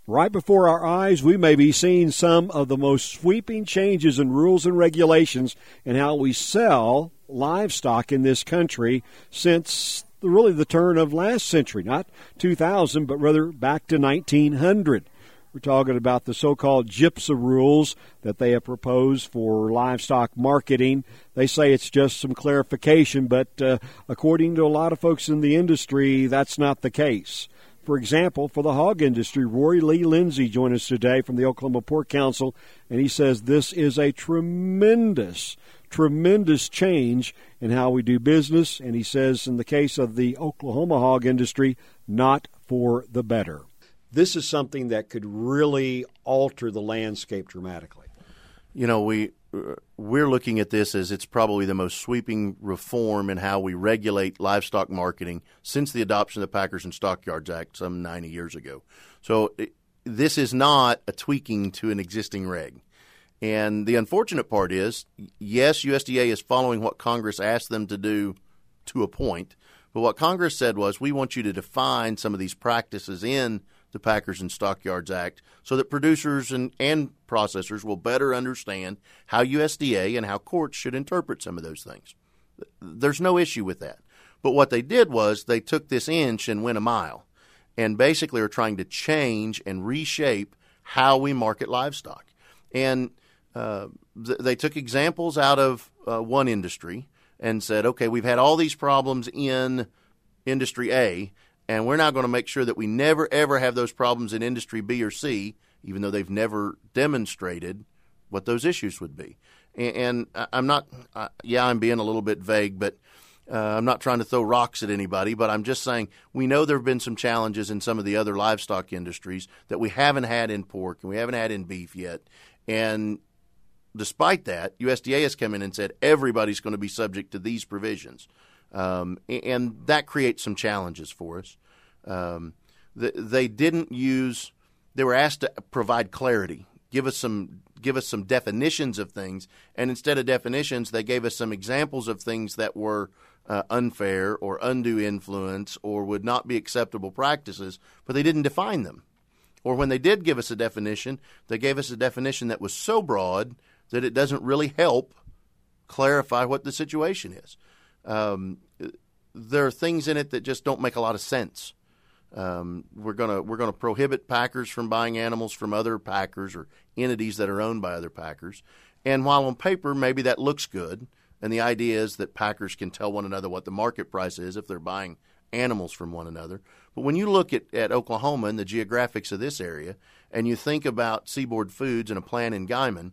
Right before our eyes, we may be seeing some of the most sweeping changes in rules and regulations in how we sell livestock in this country since really the turn of last century, not 2000, but rather back to 1900. We're talking about the so-called GIPSA rules that they have proposed for livestock marketing. They say it's just some clarification, but according to a lot of folks in the industry, that's not the case. For example, for the hog industry, Rory Lee Lindsay joined us today from the Oklahoma Pork Council, and he says this is a tremendous change in how we do business, and he says in the case of the Oklahoma hog industry, not for the better. This is something that could really alter the landscape dramatically. You know, we're looking at this as it's probably the most sweeping reform in how we regulate livestock marketing since the adoption of the Packers and Stockyards Act some 90 years ago. So this is not a tweaking to an existing reg. And the unfortunate part is, yes, USDA is following what Congress asked them to do to a point, but what Congress said was, we want you to define some of these practices in the Packers and Stockyards Act so that producers and processors will better understand how USDA and how courts should interpret some of those things. There's no issue with that. But what they did was they took this inch and went a mile and basically are trying to change and reshape how we market livestock. And they took examples out of one industry and said, okay, we've had all these problems in industry A, and we're now going to make sure that we never, ever have those problems in industry B or C, even though they've never demonstrated what those issues would be. And I'm not I'm being a little bit vague, but I'm not trying to throw rocks at anybody, but I'm just saying we know there have been some challenges in some of the other livestock industries that we haven't had in pork and we haven't had in beef yet. And despite that, USDA has come in and said everybody's going to be subject to these provisions. And that creates some challenges for us. They were asked to provide clarity, give us some definitions of things, and instead of definitions, they gave us some examples of things that were unfair or undue influence or would not be acceptable practices, but they didn't define them. Or when they did give us a definition, they gave us a definition that was so broad that it doesn't really help clarify what the situation is. There are things in it that just don't make a lot of sense. We're gonna prohibit packers from buying animals from other packers or entities that are owned by other packers. And while on paper maybe that looks good, and the idea is that packers can tell one another what the market price is if they're buying animals from one another. But when you look at Oklahoma and the geographics of this area, and you think about Seaboard Foods and a plant in Guymon,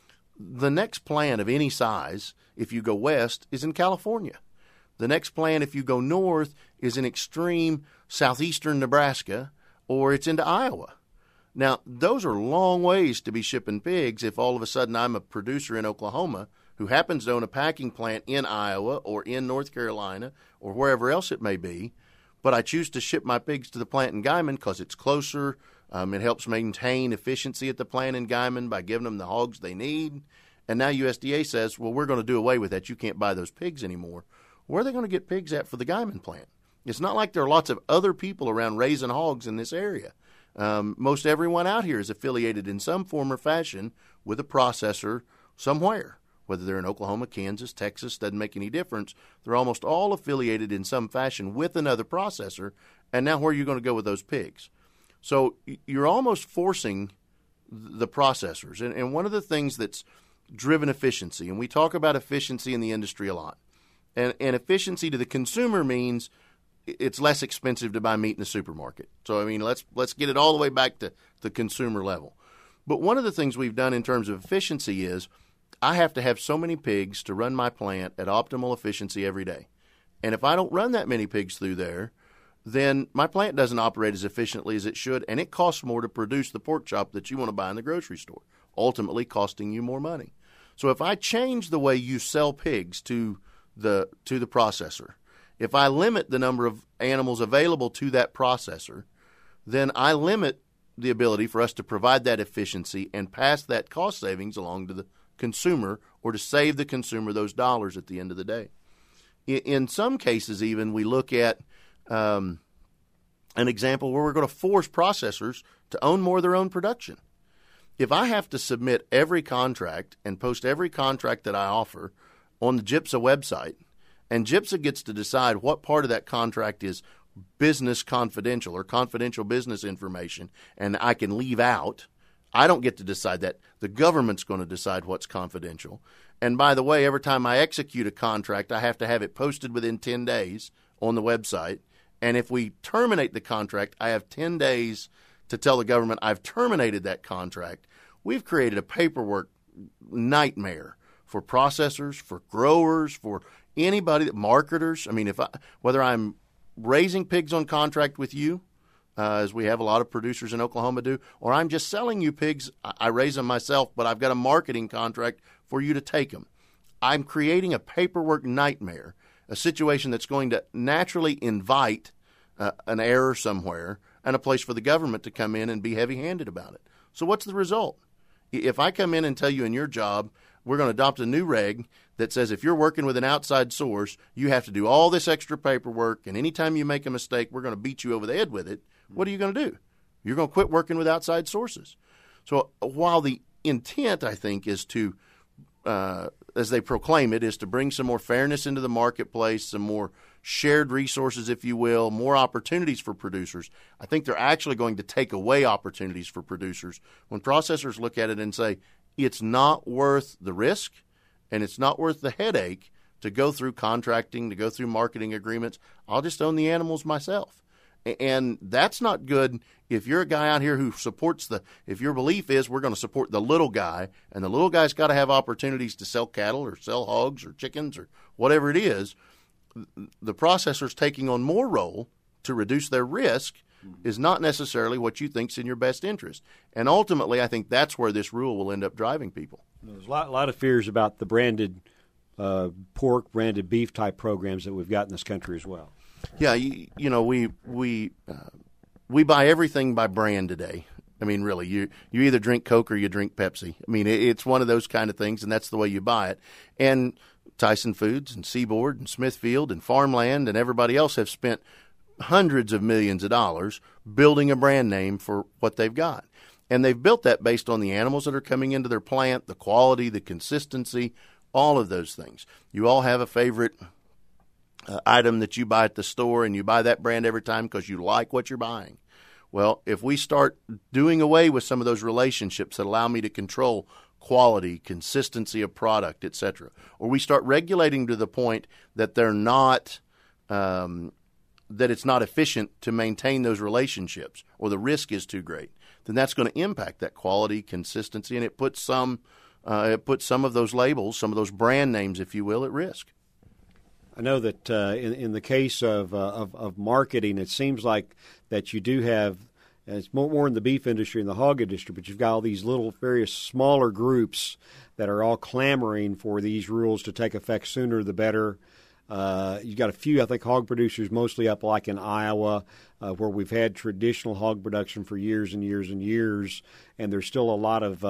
the next plant of any size, if you go west, is in California. The next plant, if you go north, is in extreme southeastern Nebraska, or it's into Iowa. Now, those are long ways to be shipping pigs if all of a sudden I'm a producer in Oklahoma who happens to own a packing plant in Iowa or in North Carolina or wherever else it may be, but I choose to ship my pigs to the plant in Guymon because it's closer. It helps maintain efficiency at the plant in Guymon by giving them the hogs they need. And now USDA says, well, we're going to do away with that. You can't buy those pigs anymore. Where are they going to get pigs at for the Guymon plant? It's not like there are lots of other people around raising hogs in this area. Most everyone out here is affiliated in some form or fashion with a processor somewhere. Whether they're in Oklahoma, Kansas, Texas, doesn't make any difference. They're almost all affiliated in some fashion with another processor. And now where are you going to go with those pigs? So you're almost forcing the processors. And one of the things that's driven efficiency, and we talk about efficiency in the industry a lot, and efficiency to the consumer means it's less expensive to buy meat in the supermarket. So, I mean, let's get it all the way back to the consumer level. But one of the things we've done in terms of efficiency is I have to have so many pigs to run my plant at optimal efficiency every day. And if I don't run that many pigs through there, then my plant doesn't operate as efficiently as it should, and it costs more to produce the pork chop that you want to buy in the grocery store, ultimately costing you more money. So if I change the way you sell pigs to the processor, if I limit the number of animals available to that processor, then I limit the ability for us to provide that efficiency and pass that cost savings along to the consumer or to save the consumer those dollars at the end of the day. In some cases even, we look at an example where we're going to force processors to own more of their own production. If I have to submit every contract and post every contract that I offer on the GIPSA website, and GIPSA gets to decide what part of that contract is business confidential or confidential business information, and I can leave out, I don't get to decide that. The government's going to decide what's confidential. And by the way, every time I execute a contract, I have to have it posted within 10 days on the website. And if we terminate the contract, I have 10 days to tell the government I've terminated that contract. We've created a paperwork nightmare for processors, for growers, for anybody, marketers. I mean, whether I'm raising pigs on contract with you, as we have a lot of producers in Oklahoma do, or I'm just selling you pigs, I raise them myself, but I've got a marketing contract for you to take them. I'm creating a paperwork nightmare, a situation that's going to naturally invite an error somewhere and a place for the government to come in and be heavy-handed about it. So what's the result? If I come in and tell you in your job, we're going to adopt a new reg that says if you're working with an outside source, you have to do all this extra paperwork, and anytime you make a mistake, we're going to beat you over the head with it, what are you going to do? You're going to quit working with outside sources. So while the intent, I think, is to, as they proclaim it, is to bring some more fairness into the marketplace, some more shared resources, if you will, more opportunities for producers, I think they're actually going to take away opportunities for producers when processors look at it and say, it's not worth the risk and it's not worth the headache to go through contracting, to go through marketing agreements. I'll just own the animals myself. And that's not good if you're a guy out here who supports if your belief is we're going to support the little guy, and the little guy's got to have opportunities to sell cattle or sell hogs or chickens or whatever it is, the processors taking on more role to reduce their risk is not necessarily what you think's in your best interest. And ultimately, I think that's where this rule will end up driving people. There's a lot of fears about the branded pork, branded beef type programs that we've got in this country as well. Yeah, you know, we buy everything by brand today. I mean, really, you either drink Coke or you drink Pepsi. I mean, it's one of those kind of things, and that's the way you buy it. And Tyson Foods and Seaboard and Smithfield and Farmland and everybody else have spent hundreds of millions of dollars building a brand name for what they've got. And they've built that based on the animals that are coming into their plant, the quality, the consistency, all of those things. You all have a favorite item that you buy at the store, and you buy that brand every time because you like what you're buying. Well, if we start doing away with some of those relationships that allow me to control quality, consistency of product, etc., or we start regulating to the point that they're not that it's not efficient to maintain those relationships, or the risk is too great, then that's going to impact that quality, consistency, and it puts some of those labels, some of those brand names, if you will, at risk. I know that in the case of marketing, it seems like that you do have, and it's more in the beef industry and the hog industry, but you've got all these little various smaller groups that are all clamoring for these rules to take effect sooner the better. You've got a few, I think, hog producers, mostly up like in Iowa, where we've had traditional hog production for years and years and years, and there's still a lot of,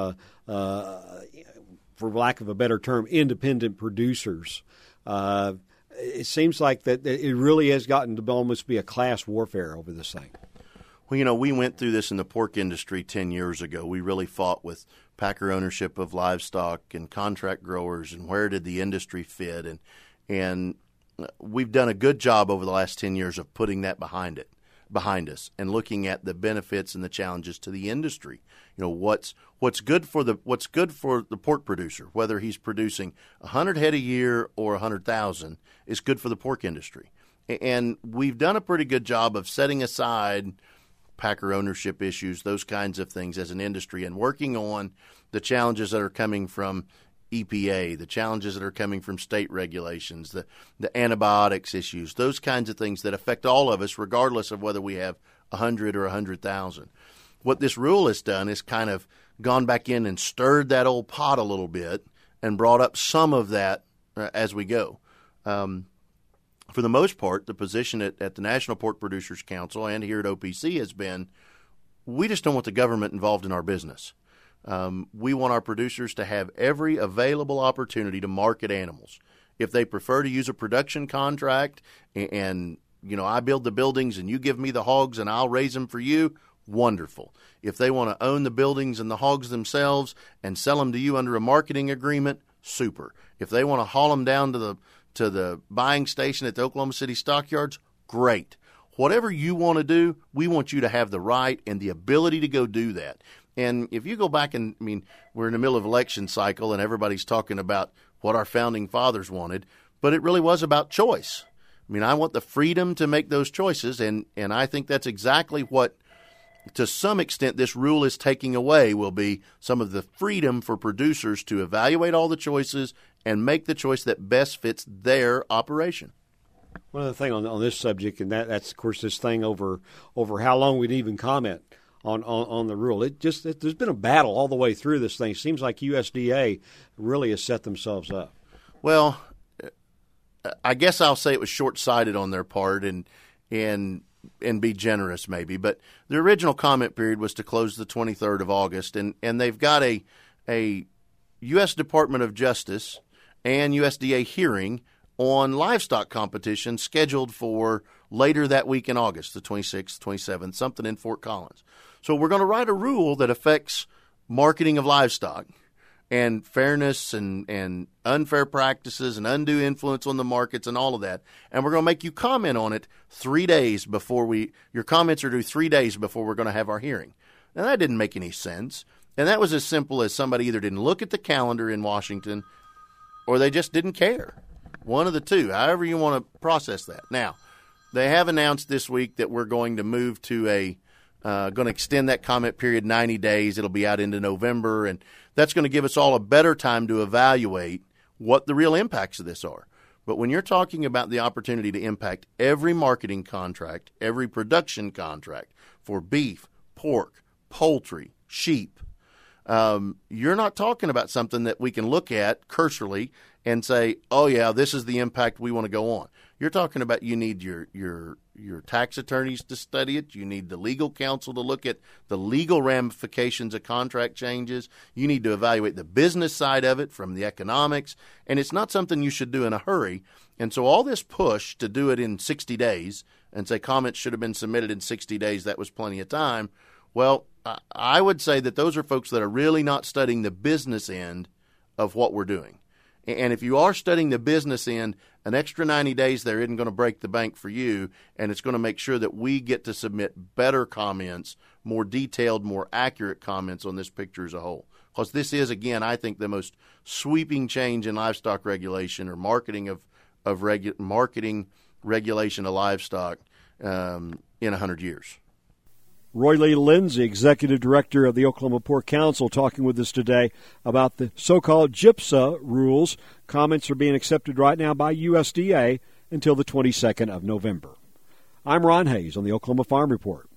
for lack of a better term, independent producers. It seems like that it really has gotten to almost be a class warfare over this thing. Well, you know, we went through this in the pork industry 10 years ago. We really fought with packer ownership of livestock and contract growers, and where did the industry fit, and we've done a good job over the last 10 years of putting that behind us and looking at the benefits and the challenges to the industry. You know, what's good for the pork producer, whether he's producing 100 head a year or 100,000, is good for the pork industry. And we've done a pretty good job of setting aside packer ownership issues, those kinds of things as an industry, and working on the challenges that are coming from EPA, the challenges that are coming from state regulations, the antibiotics issues, those kinds of things that affect all of us regardless of whether we have 100 or 100,000. What this rule has done is kind of gone back in and stirred that old pot a little bit and brought up some of that as we go. For the most part, the position at the National Pork Producers Council and here at OPC has been, we just don't want the government involved in our business. We want our producers to have every available opportunity to market animals. If they prefer to use a production contract and I build the buildings and you give me the hogs and I'll raise them for you, wonderful. If they want to own the buildings and the hogs themselves and sell them to you under a marketing agreement, super. If they want to haul them down to the buying station at the Oklahoma City stockyards, great. Whatever you want to do, we want you to have the right and the ability to go do that. And if you go back and, we're in the middle of election cycle and everybody's talking about what our founding fathers wanted, but it really was about choice. I want the freedom to make those choices, and I think that's exactly what, to some extent, this rule is taking away, will be some of the freedom for producers to evaluate all the choices and make the choice that best fits their operation. One other thing on this subject, and that's, of course, this thing over how long we'd even comment on the rule. There's been a battle all the way through this thing. It seems like USDA really has set themselves up. Well, I guess I'll say it was short-sighted on their part and be generous maybe. But the original comment period was to close the 23rd of August, and they've got a U.S. Department of Justice and USDA hearing on livestock competition scheduled for later that week in August, the 26th, 27th, something in Fort Collins. So we're going to write a rule that affects marketing of livestock and fairness and unfair practices and undue influence on the markets and all of that. And we're going to make you comment on it 3 days before your comments are due 3 days before we're going to have our hearing. Now, that didn't make any sense. And that was as simple as somebody either didn't look at the calendar in Washington or they just didn't care. One of the two, however you want to process that. Now, they have announced this week that we're going to move to going to extend that comment period 90 days. It'll be out into November, and that's going to give us all a better time to evaluate what the real impacts of this are. But when you're talking about the opportunity to impact every marketing contract, every production contract for beef, pork, poultry, sheep, you're not talking about something that we can look at cursorily and say, oh, yeah, this is the impact we want to go on. You're talking about you need your tax attorneys to study it. You need the legal counsel to look at the legal ramifications of contract changes. You need to evaluate the business side of it from the economics. And it's not something you should do in a hurry. And so all this push to do it in 60 days and say comments should have been submitted in 60 days, that was plenty of time. Well, I would say that those are folks that are really not studying the business end of what we're doing. And if you are studying the business end, an extra 90 days there isn't going to break the bank for you, and it's going to make sure that we get to submit better comments, more detailed, more accurate comments on this picture as a whole. Because this is, again, I think the most sweeping change in livestock regulation or marketing marketing regulation of livestock in 100 years. Roy Lee Lindsay, Executive Director of the Oklahoma Pork Council, talking with us today about the so-called GIPSA rules. Comments are being accepted right now by USDA until the 22nd of November. I'm Ron Hayes on the Oklahoma Farm Report.